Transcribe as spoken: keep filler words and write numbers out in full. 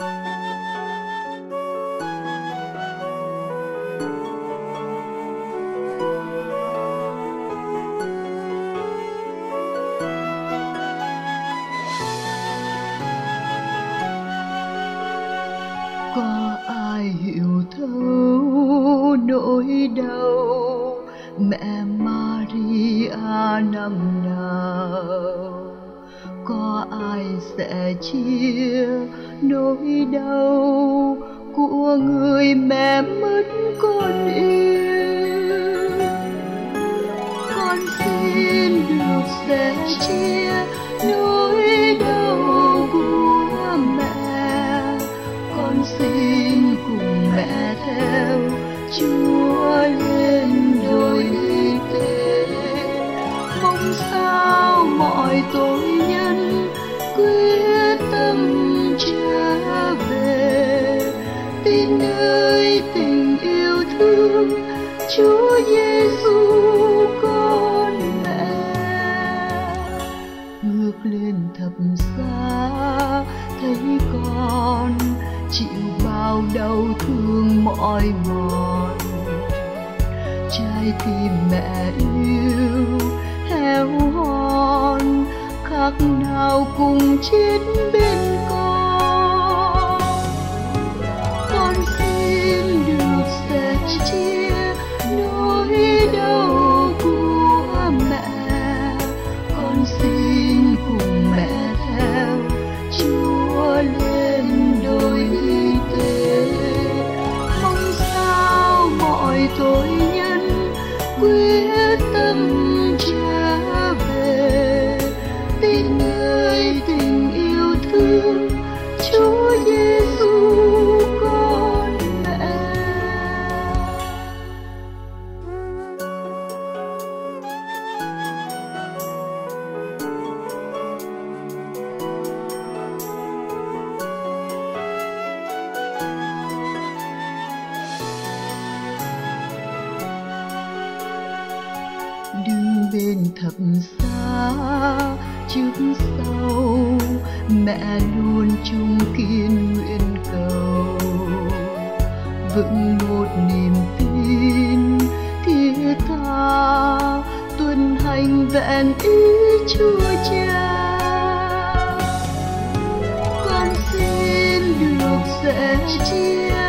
Có ai hiểu thấu nỗi đau mẹ Maria năm nào? Có ai sẽ chia nỗi đau của người mẹ mất con yêu? Con xin được sẻ chia nỗi đau của mẹ. Con xin cùng mẹ theo Chúa lên đồi y tế. Mong sao mọi tội nhân quyết tâm trở về, tin nơi tình yêu thương Chúa Giêsu con mẹ. Ngước lên thập giá thấy con chịu bao đau thương mỏi mòn, trái tim mẹ yêu héo hon, khác nào cùng chết bên con. Con xin được sẻ chia nỗi đau của mẹ. Con xin cùng mẹ theo Chúa lên đồi y tế. Mong sao mọi tội nhân quyết tâm trở về, tin nơi tình yêu thương Chúa Giêsu con mẹ. Đứng bên thập giá trước sau, mẹ luôn chung kiên nguyện cầu, vững một niềm tin thiết tha, tuân hành vẹn ý Chúa Cha. Con xin được sẻ chia